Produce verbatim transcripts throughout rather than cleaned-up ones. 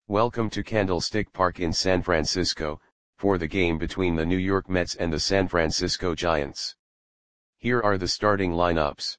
Welcome to Candlestick Park in San Francisco, for the game between the New York Mets and the San Francisco Giants. Here are the starting lineups.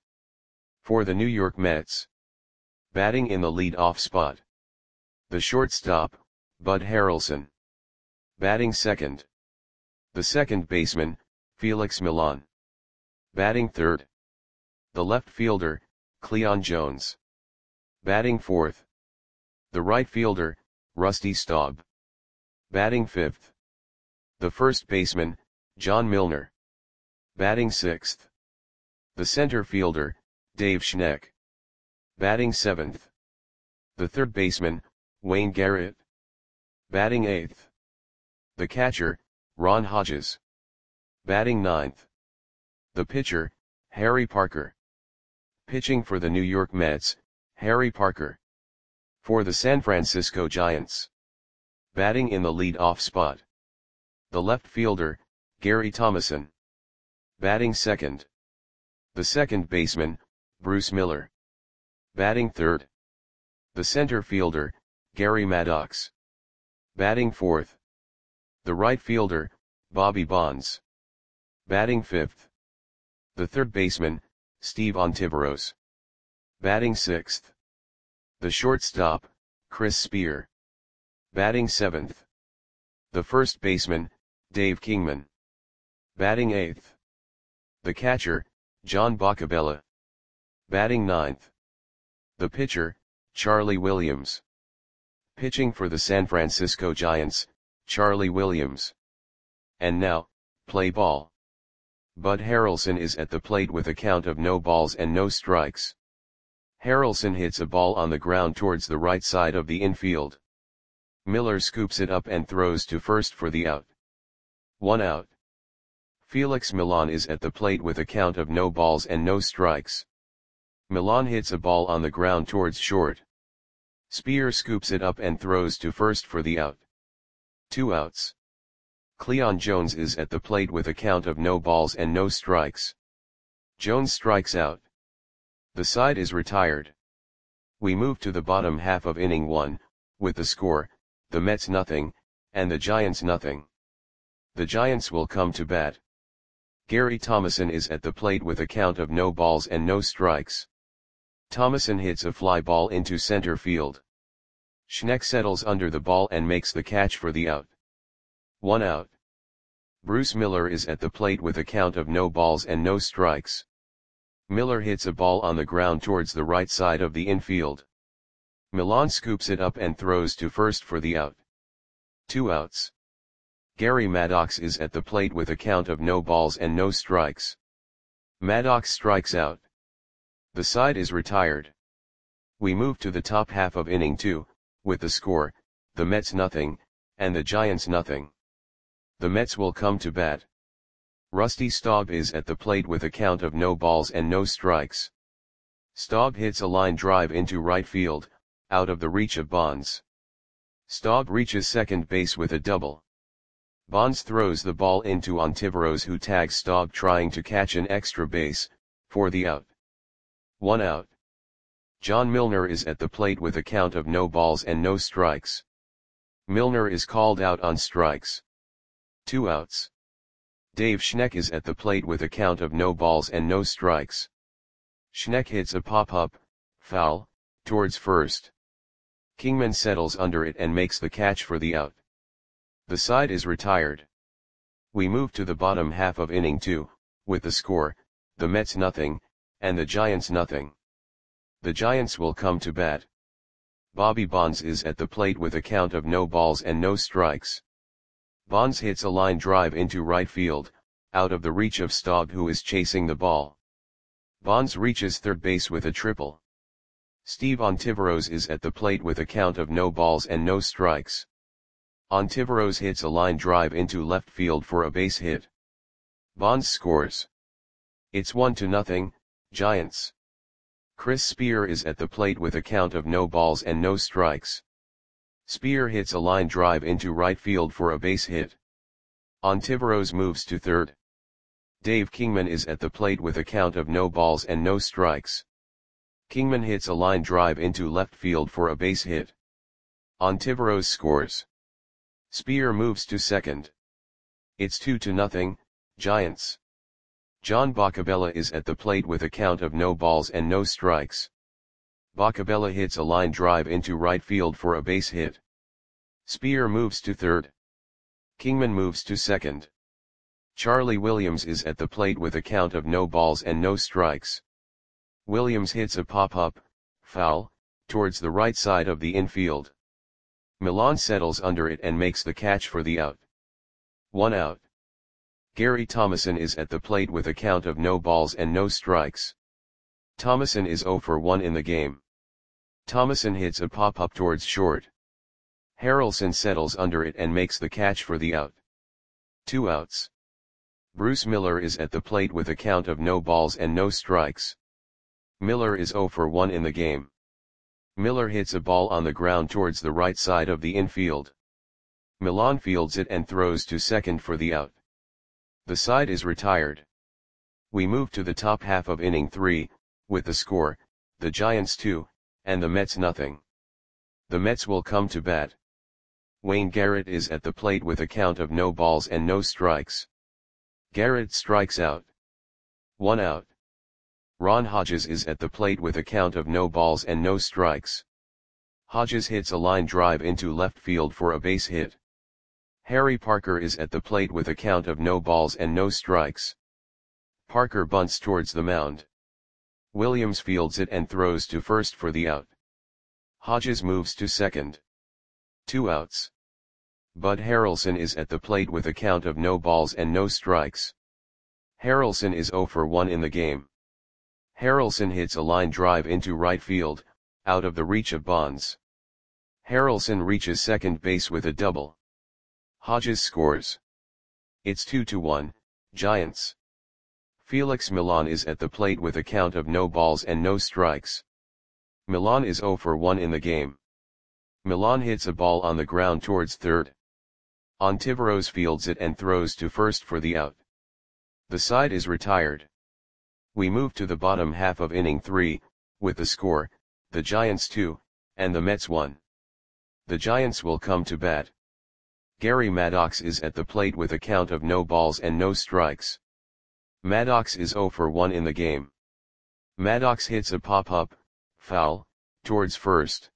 For the New York Mets. Batting in the lead-off spot. The shortstop, Bud Harrelson. Batting second. The second baseman, Felix Millan. Batting third. The left fielder, Cleon Jones. Batting fourth. The right fielder, Rusty Staub. Batting fifth. The first baseman, John Milner. Batting sixth. The center fielder, Dave Schneck. Batting seventh. The third baseman, Wayne Garrett. Batting eighth. The catcher, Ron Hodges. Batting ninth. The pitcher, Harry Parker. Pitching for the New York Mets, Harry Parker. For the San Francisco Giants. Batting in the lead-off spot. The left fielder, Gary Thomasson. Batting second. The second baseman, Bruce Miller. Batting third. The center fielder, Gary Maddox. Batting fourth. The right fielder, Bobby Bonds. Batting fifth. The third baseman, Steve Ontiveros. Batting sixth. The shortstop, Chris Spear. Batting seventh. The first baseman, Dave Kingman. Batting eighth. The catcher, John Boccabella. Batting ninth. The pitcher, Charlie Williams. Pitching for the San Francisco Giants, Charlie Williams. And now, play ball. Bud Harrelson is at the plate with a count of no balls and no strikes. Harrelson hits a ball on the ground towards the right side of the infield. Miller scoops it up and throws to first for the out. One out. Felix Millan is at the plate with a count of no balls and no strikes. Millan hits a ball on the ground towards short. Spear scoops it up and throws to first for the out. Two outs. Cleon Jones is at the plate with a count of no balls and no strikes. Jones strikes out. The side is retired. We move to the bottom half of inning one, with the score, the Mets nothing, and the Giants nothing. The Giants will come to bat. Gary Thomasson is at the plate with a count of no balls and no strikes. Thomasson hits a fly ball into center field. Schneck settles under the ball and makes the catch for the out. One out. Bruce Miller is at the plate with a count of no balls and no strikes. Miller hits a ball on the ground towards the right side of the infield. Millan scoops it up and throws to first for the out. Two outs. Gary Maddox is at the plate with a count of no balls and no strikes. Maddox strikes out. The side is retired. We move to the top half of inning two, with the score, the Mets nothing, and the Giants nothing. The Mets will come to bat. Rusty Staub is at the plate with a count of no balls and no strikes. Staub hits a line drive into right field, out of the reach of Bonds. Staub reaches second base with a double. Bonds throws the ball into Ontiveros, who tags Staub trying to catch an extra base, for the out. One out. John Milner is at the plate with a count of no balls and no strikes. Milner is called out on strikes. Two outs. Dave Schneck is at the plate with a count of no balls and no strikes. Schneck hits a pop-up, foul, towards first. Kingman settles under it and makes the catch for the out. The side is retired. We move to the bottom half of inning two, with the score, the Mets nothing, and the Giants nothing. The Giants will come to bat. Bobby Bonds is at the plate with a count of no balls and no strikes. Bonds hits a line drive into right field, out of the reach of Staub, who is chasing the ball. Bonds reaches third base with a triple. Steve Ontiveros is at the plate with a count of no balls and no strikes. Ontiveros hits a line drive into left field for a base hit. Bonds scores. It's one to nothing, Giants. Chris Spear is at the plate with a count of no balls and no strikes. Spear hits a line drive into right field for a base hit. Ontiveros moves to third. Dave Kingman is at the plate with a count of no balls and no strikes. Kingman hits a line drive into left field for a base hit. Ontiveros scores. Spear moves to second. It's two to nothing, Giants. John Boccabella is at the plate with a count of no balls and no strikes. Boccabella hits a line drive into right field for a base hit. Spear moves to third. Kingman moves to second. Charlie Williams is at the plate with a count of no balls and no strikes. Williams hits a pop-up, foul, towards the right side of the infield. Millan settles under it and makes the catch for the out. One out. Gary Thomason is at the plate with a count of no balls and no strikes. Thomason is zero for one in the game. Thomason hits a pop-up towards short. Harrelson settles under it and makes the catch for the out. Two outs. Bruce Miller is at the plate with a count of no balls and no strikes. Miller is zero for one in the game. Miller hits a ball on the ground towards the right side of the infield. Millan fields it and throws to second for the out. The side is retired. We move to the top half of inning three, with the score, the Giants two, and the Mets nothing. The Mets will come to bat. Wayne Garrett is at the plate with a count of no balls and no strikes. Garrett strikes out. One out. Ron Hodges is at the plate with a count of no balls and no strikes. Hodges hits a line drive into left field for a base hit. Harry Parker is at the plate with a count of no balls and no strikes. Parker bunts towards the mound. Williams fields it and throws to first for the out. Hodges moves to second. Two outs. Bud Harrelson is at the plate with a count of no balls and no strikes. Harrelson is zero for one in the game. Harrelson hits a line drive into right field, out of the reach of Bonds. Harrelson reaches second base with a double. Hodges scores. It's two to one, Giants. Felix Millan is at the plate with a count of no balls and no strikes. Millan is zero for one in the game. Millan hits a ball on the ground towards third. Ontiveros fields it and throws to first for the out. The side is retired. We move to the bottom half of inning three, with the score, the Giants two, and the Mets one. The Giants will come to bat. Gary Maddox is at the plate with a count of no balls and no strikes. Maddox is zero for one in the game. Maddox hits a pop-up, foul, towards first.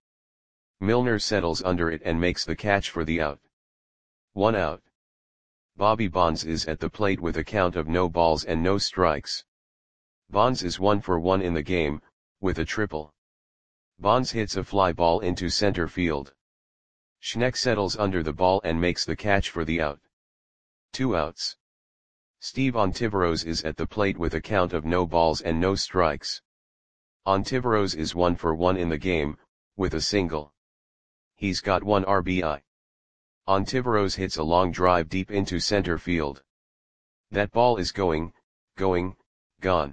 Milner settles under it and makes the catch for the out. One out. Bobby Bonds is at the plate with a count of no balls and no strikes. Bonds is one for one in the game, with a triple. Bonds hits a fly ball into center field. Schneck settles under the ball and makes the catch for the out. Two outs. Steve Ontiveros is at the plate with a count of no balls and no strikes. Ontiveros is one for one in the game, with a single. He's got one R B I. Ontiveros hits a long drive deep into center field. That ball is going, going, gone.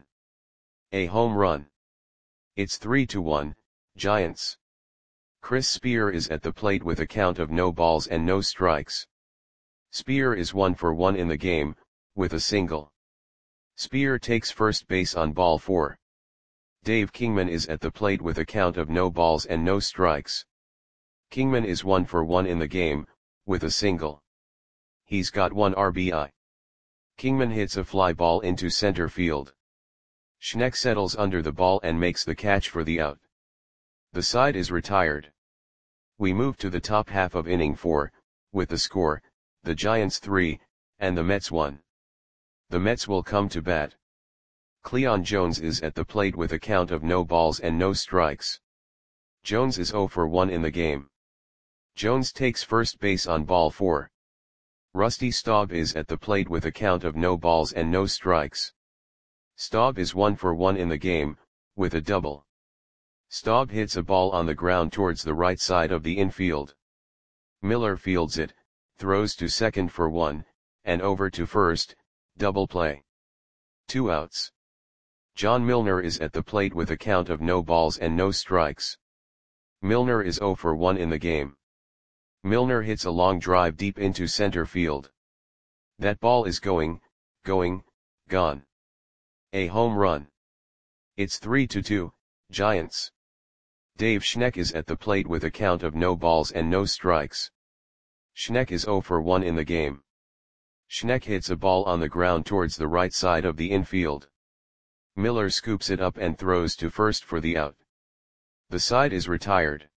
A home run. It's three to one, Giants. Chris Spear is at the plate with a count of no balls and no strikes. Spear is one for one in the game, with a single. Spear takes first base on ball four. Dave Kingman is at the plate with a count of no balls and no strikes. Kingman is one for one in the game, with a single. He's got one R B I. Kingman hits a fly ball into center field. Schneck settles under the ball and makes the catch for the out. The side is retired. We move to the top half of inning four, with the score, the Giants three, and the Mets one. The Mets will come to bat. Cleon Jones is at the plate with a count of no balls and no strikes. Jones is zero for one in the game. Jones takes first base on ball four. Rusty Staub is at the plate with a count of no balls and no strikes. Staub is one for one in the game, with a double. Staub hits a ball on the ground towards the right side of the infield. Miller fields it, throws to second for one, and over to first, double play. Two outs. John Milner is at the plate with a count of no balls and no strikes. Milner is zero for one in the game. Milner hits a long drive deep into center field. That ball is going, going, gone. A home run. It's three to two, Giants. Dave Schneck is at the plate with a count of no balls and no strikes. Schneck is zero for one in the game. Schneck hits a ball on the ground towards the right side of the infield. Miller scoops it up and throws to first for the out. The side is retired.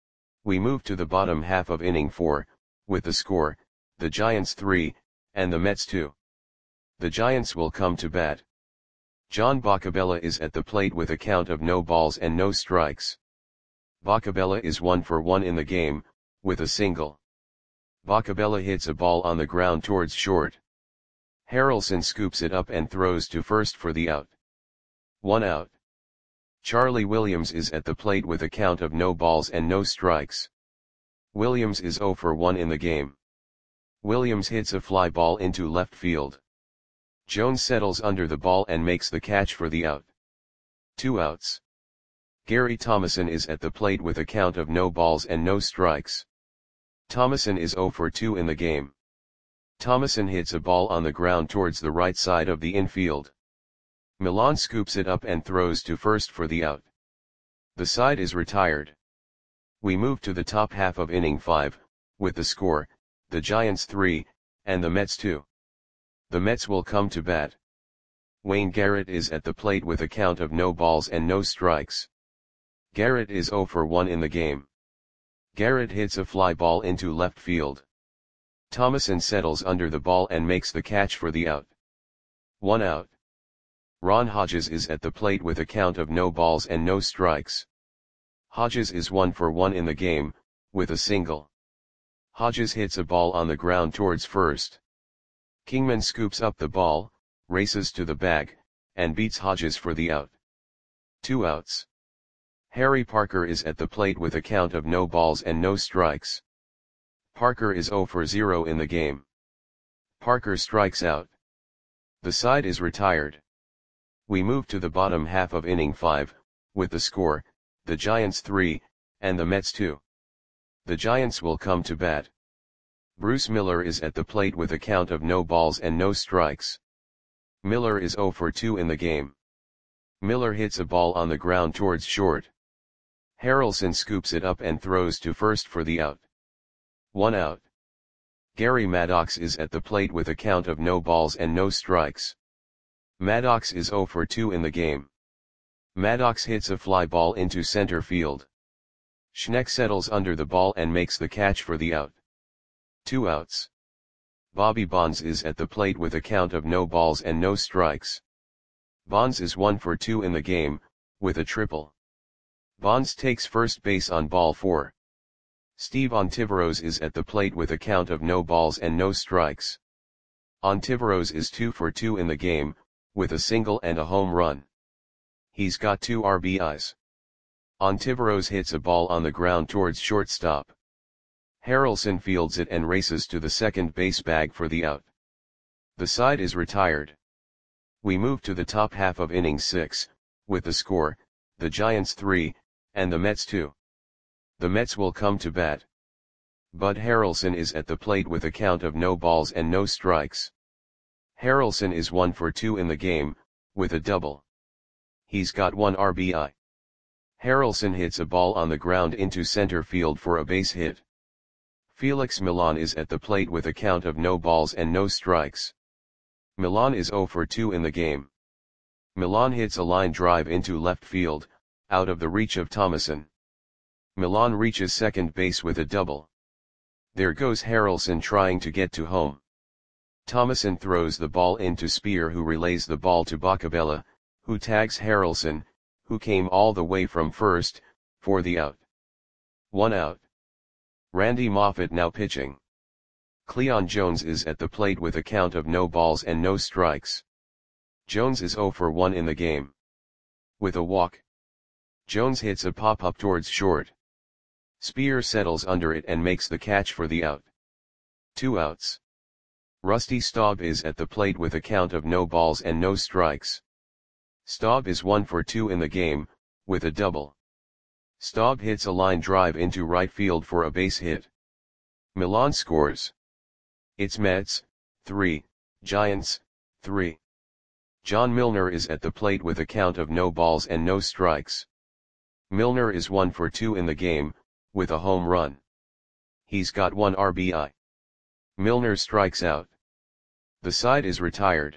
We move to the bottom half of inning four, with the score, the Giants three, and the Mets two. The Giants will come to bat. John Boccabella is at the plate with a count of no balls and no strikes. Boccabella is one for one in the game, with a single. Boccabella hits a ball on the ground towards short. Harrelson scoops it up and throws to first for the out. One out. Charlie Williams is at the plate with a count of no balls and no strikes. Williams is zero for one in the game. Williams hits a fly ball into left field. Jones settles under the ball and makes the catch for the out. Two outs. Gary Thomasson is at the plate with a count of no balls and no strikes. Thomasson is zero for two in the game. Thomasson hits a ball on the ground towards the right side of the infield. Milan scoops it up and throws to first for the out. The side is retired. We move to the top half of inning five, with the score, the Giants three, and the Mets two. The Mets will come to bat. Wayne Garrett is at the plate with a count of no balls and no strikes. Garrett is zero for one in the game. Garrett hits a fly ball into left field. Thomasson settles under the ball and makes the catch for the out. One out. Ron Hodges is at the plate with a count of no balls and no strikes. Hodges is one for one in the game, with a single. Hodges hits a ball on the ground towards first. Kingman scoops up the ball, races to the bag, and beats Hodges for the out. Two outs. Harry Parker is at the plate with a count of no balls and no strikes. Parker is zero for zero in the game. Parker strikes out. The side is retired. We move to the bottom half of inning five, with the score, the Giants three, and the Mets two. The Giants will come to bat. Bruce Miller is at the plate with a count of no balls and no strikes. Miller is zero for two in the game. Miller hits a ball on the ground towards short. Harrelson scoops it up and throws to first for the out. One out. Gary Maddox is at the plate with a count of no balls and no strikes. Maddox is zero for two in the game. Maddox hits a fly ball into center field. Schneck settles under the ball and makes the catch for the out. Two outs. Bobby Bonds is at the plate with a count of no balls and no strikes. Bonds is one for two in the game, with a triple. Bonds takes first base on ball four. Steve Ontiveros is at the plate with a count of no balls and no strikes. Ontiveros is two for two in the game, with a single and a home run. He's got two R B Is. Ontiveros hits a ball on the ground towards shortstop. Harrelson fields it and races to the second base bag for the out. The side is retired. We move to the top half of inning six, with the score, the Giants three, and the Mets two. The Mets will come to bat. Bud Harrelson is at the plate with a count of no balls and no strikes. Harrelson is one for two in the game, with a double. He's got one R B I. Harrelson hits a ball on the ground into center field for a base hit. Felix Milan is at the plate with a count of no balls and no strikes. Milan is zero for two in the game. Milan hits a line drive into left field, out of the reach of Thomasson. Milan reaches second base with a double. There goes Harrelson trying to get to home. Thomasson throws the ball into Speer, who relays the ball to Boccabella, who tags Harrelson, who came all the way from first, for the out. One out. Randy Moffett now pitching. Cleon Jones is at the plate with a count of no balls and no strikes. Jones is zero for one in the game. With a walk. Jones hits a pop-up towards short. Speer settles under it and makes the catch for the out. Two outs. Rusty Staub is at the plate with a count of no balls and no strikes. Staub is one for two in the game, with a double. Staub hits a line drive into right field for a base hit. Milan scores. It's Mets, three, Giants, three. John Milner is at the plate with a count of no balls and no strikes. Milner is one for two in the game, with a home run. He's got one R B I. Milner strikes out. The side is retired.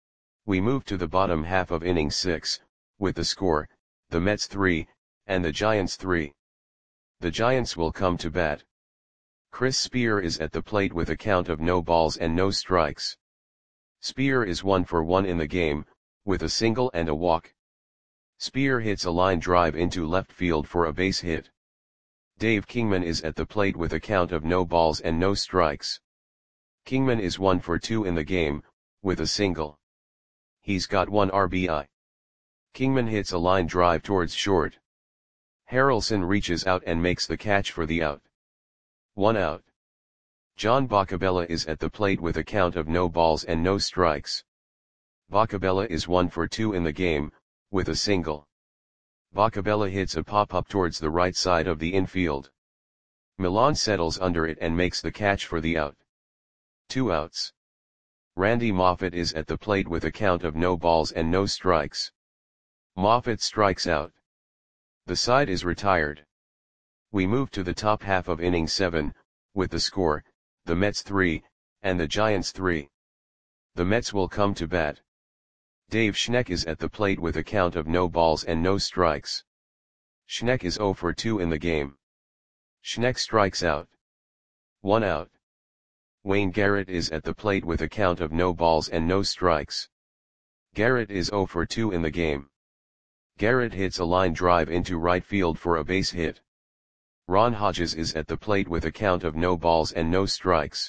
We move to the bottom half of inning six, with the score, the Mets three, and the Giants three. The Giants will come to bat. Chris Spear is at the plate with a count of no balls and no strikes. Spear is one for one in the game, with a single and a walk. Spear hits a line drive into left field for a base hit. Dave Kingman is at the plate with a count of no balls and no strikes. Kingman is one for two in the game, with a single. He's got one R B I. Kingman hits a line drive towards short. Harrelson reaches out and makes the catch for the out. One out. John Boccabella is at the plate with a count of no balls and no strikes. Boccabella is one for two in the game, with a single. Boccabella hits a pop-up towards the right side of the infield. Millan settles under it and makes the catch for the out. Two outs. Randy Moffett is at the plate with a count of no balls and no strikes. Moffett strikes out. The side is retired. We move to the top half of inning seven, with the score, the Mets three, and the Giants three. The Mets will come to bat. Dave Schneck is at the plate with a count of no balls and no strikes. Schneck is zero for two in the game. Schneck strikes out. One out. Wayne Garrett is at the plate with a count of no balls and no strikes. Garrett is zero for two in the game. Garrett hits a line drive into right field for a base hit. Ron Hodges is at the plate with a count of no balls and no strikes.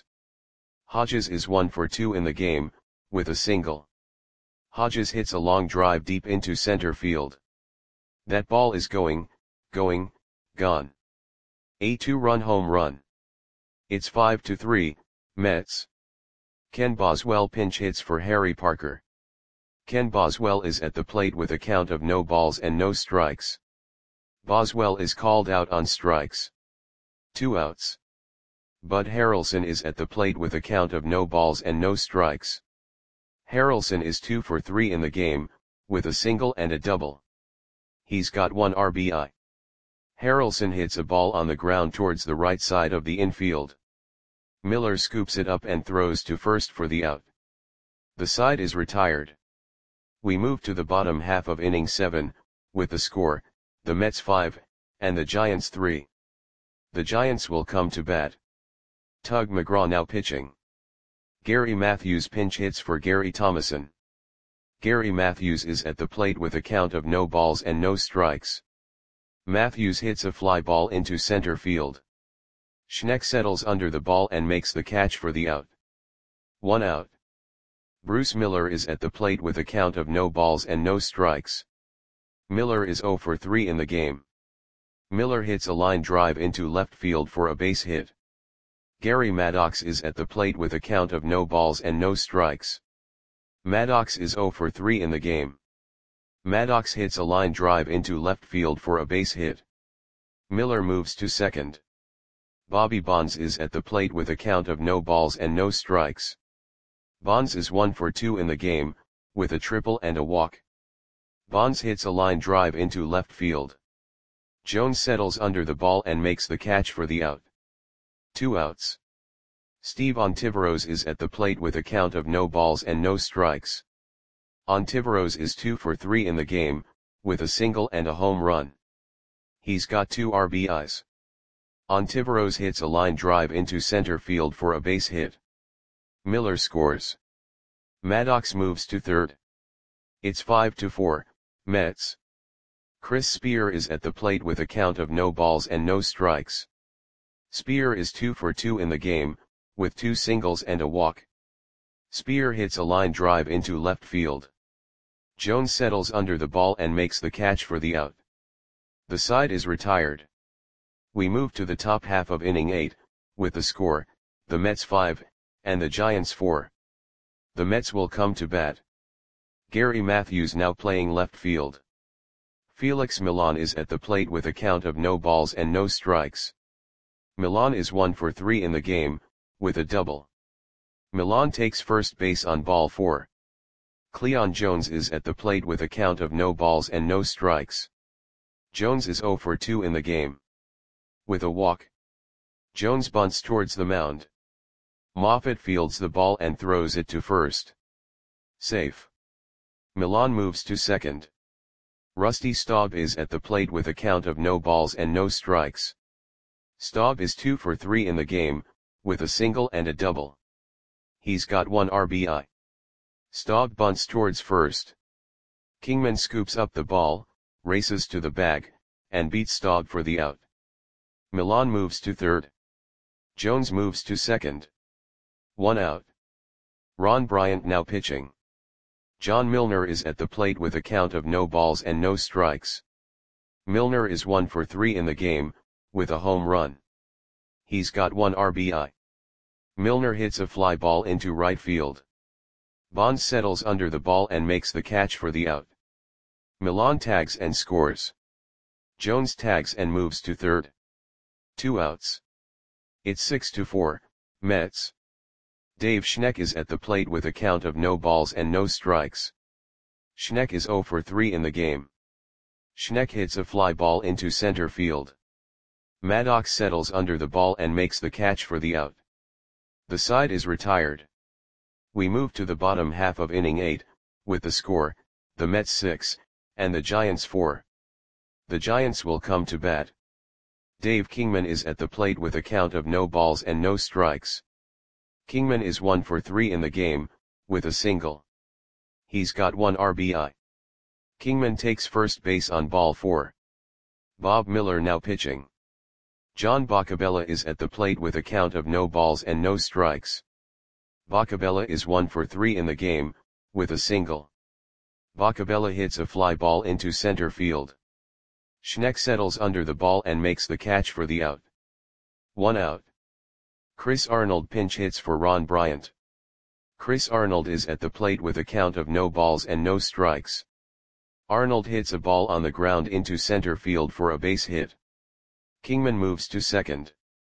Hodges is one for two in the game, with a single. Hodges hits a long drive deep into center field. That ball is going, going, gone. A two-run home run. It's five to three, Mets. Ken Boswell pinch hits for Harry Parker. Ken Boswell is at the plate with a count of no balls and no strikes. Boswell is called out on strikes. Two outs. Bud Harrelson is at the plate with a count of no balls and no strikes. Harrelson is two for three in the game, with a single and a double. He's got one R B I. Harrelson hits a ball on the ground towards the right side of the infield. Miller scoops it up and throws to first for the out. The side is retired. We move to the bottom half of inning seven, with the score, the Mets five, and the Giants three. The Giants will come to bat. Tug McGraw now pitching. Gary Matthews pinch hits for Gary Thomason. Gary Matthews is at the plate with a count of no balls and no strikes. Matthews hits a fly ball into center field. Schneck settles under the ball and makes the catch for the out. One out. Bruce Miller is at the plate with a count of no balls and no strikes. Miller is zero for three in the game. Miller hits a line drive into left field for a base hit. Gary Maddox is at the plate with a count of no balls and no strikes. Maddox is zero for three in the game. Maddox hits a line drive into left field for a base hit. Miller moves to second. Bobby Bonds is at the plate with a count of no balls and no strikes. Bonds is one for two in the game, with a triple and a walk. Bonds hits a line drive into left field. Jones settles under the ball and makes the catch for the out. Two outs. Steve Ontiveros is at the plate with a count of no balls and no strikes. Ontiveros is two for three in the game, with a single and a home run. He's got two R B Is. Ontiveros hits a line drive into center field for a base hit. Miller scores. Maddox moves to third. It's five to four, Mets. Chris Spear is at the plate with a count of no balls and no strikes. Spear is two for two in the game, with two singles and a walk. Spear hits a line drive into left field. Jones settles under the ball and makes the catch for the out. The side is retired. We move to the top half of inning eight, with the score, the Mets five, and the Giants four. The Mets will come to bat. Gary Matthews now playing left field. Felix Millan is at the plate with a count of no balls and no strikes. Millan is one for three in the game, with a double. Millan takes first base on ball four. Cleon Jones is at the plate with a count of no balls and no strikes. Jones is zero for two in the game. With a walk, Jones bunts towards the mound. Moffett fields the ball and throws it to first. Safe. Millan moves to second. Rusty Staub is at the plate with a count of no balls and no strikes. Staub is two for three in the game, with a single and a double. He's got one R B I. Staub bunts towards first. Kingman scoops up the ball, races to the bag, and beats Staub for the out. Millan moves to third. Jones moves to second. One out. Ron Bryant now pitching. John Milner is at the plate with a count of no balls and no strikes. Milner is one for three in the game, with a home run. He's got one R B I. Milner hits a fly ball into right field. Bonds settles under the ball and makes the catch for the out. Millan tags and scores. Jones tags and moves to third. Two outs. It's six to four, Mets. Dave Schneck is at the plate with a count of no balls and no strikes. Schneck is zero for three in the game. Schneck hits a fly ball into center field. Maddox settles under the ball and makes the catch for the out. The side is retired. We move to the bottom half of inning eight, with the score, the Mets six, and the Giants four. The Giants will come to bat. Dave Kingman is at the plate with a count of no balls and no strikes. Kingman is one for three in the game, with a single. He's got one R B I. Kingman takes first base on ball four. Bob Miller now pitching. John Boccabella is at the plate with a count of no balls and no strikes. Boccabella is one for three in the game, with a single. Boccabella hits a fly ball into center field. Schneck settles under the ball and makes the catch for the out. One out. Chris Arnold pinch hits for Ron Bryant. Chris Arnold is at the plate with a count of no balls and no strikes. Arnold hits a ball on the ground into center field for a base hit. Kingman moves to second.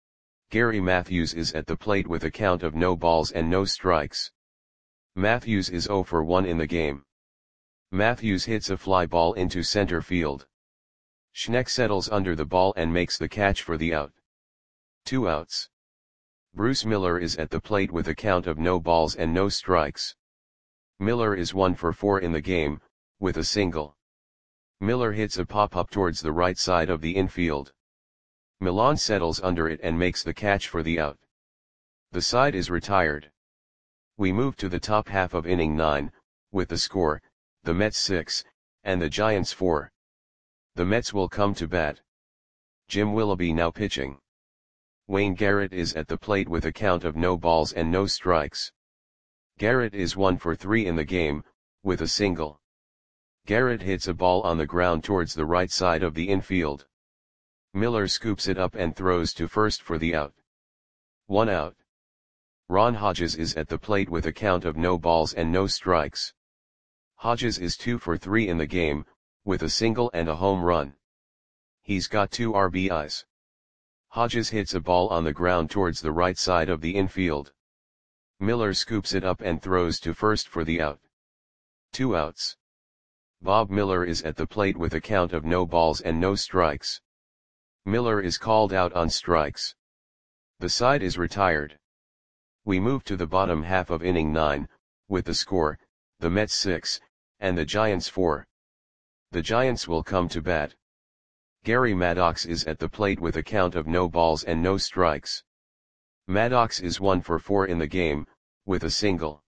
Gary Matthews is at the plate with a count of no balls and no strikes. Matthews is zero for one in the game. Matthews hits a fly ball into center field. Schneck settles under the ball and makes the catch for the out. Two outs. Bruce Miller is at the plate with a count of no balls and no strikes. Miller is one for four in the game, with a single. Miller hits a pop-up towards the right side of the infield. Millan settles under it and makes the catch for the out. The side is retired. We move to the top half of inning nine, with the score, the Mets six, and the Giants four. The Mets will come to bat. Jim Willoughby now pitching. Wayne Garrett is at the plate with a count of no balls and no strikes. Garrett is one for three in the game, with a single. Garrett hits a ball on the ground towards the right side of the infield. Miller scoops it up and throws to first for the out. One out. Ron Hodges is at the plate with a count of no balls and no strikes. Hodges is two for three in the game, with a single and a home run. He's got two R B Is. Hodges hits a ball on the ground towards the right side of the infield. Miller scoops it up and throws to first for the out. Two outs. Bob Miller is at the plate with a count of no balls and no strikes. Miller is called out on strikes. The side is retired. We move to the bottom half of inning nine, with the score, the Mets six, and the Giants four. The Giants will come to bat. Gary Maddox is at the plate with a count of no balls and no strikes. Maddox is one for four in the game, with a single.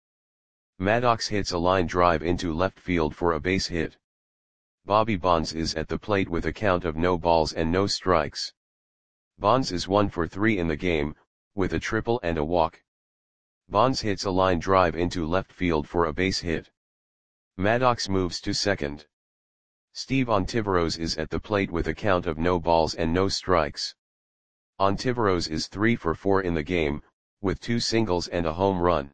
Maddox hits a line drive into left field for a base hit. Bobby Bonds is at the plate with a count of no balls and no strikes. Bonds is one for three in the game, with a triple and a walk. Bonds hits a line drive into left field for a base hit. Maddox moves to second. Steve Ontiveros is at the plate with a count of no balls and no strikes. Ontiveros is three for four in the game, with two singles and a home run.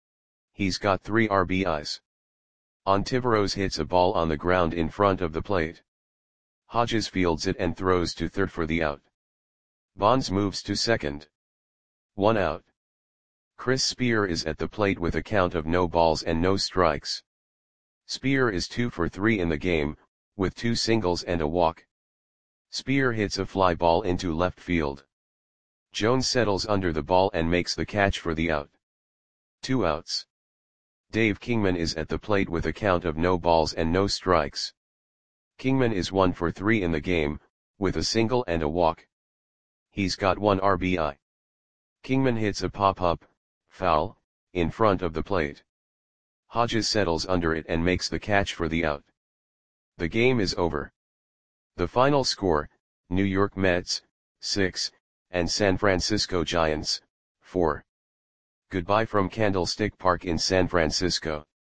He's got three R B Is. Ontiveros hits a ball on the ground in front of the plate. Hodges fields it and throws to third for the out. Bonds moves to second. One out. Chris Spear is at the plate with a count of no balls and no strikes. Spear is two for three in the game, with two singles and a walk. Spear hits a fly ball into left field. Jones settles under the ball and makes the catch for the out. Two outs. Dave Kingman is at the plate with a count of no balls and no strikes. Kingman is one for three in the game, with a single and a walk. He's got one R B I. Kingman hits a pop-up, foul, in front of the plate. Hodges settles under it and makes the catch for the out. The game is over. The final score, New York Mets, six, and San Francisco Giants, four. Goodbye from Candlestick Park in San Francisco.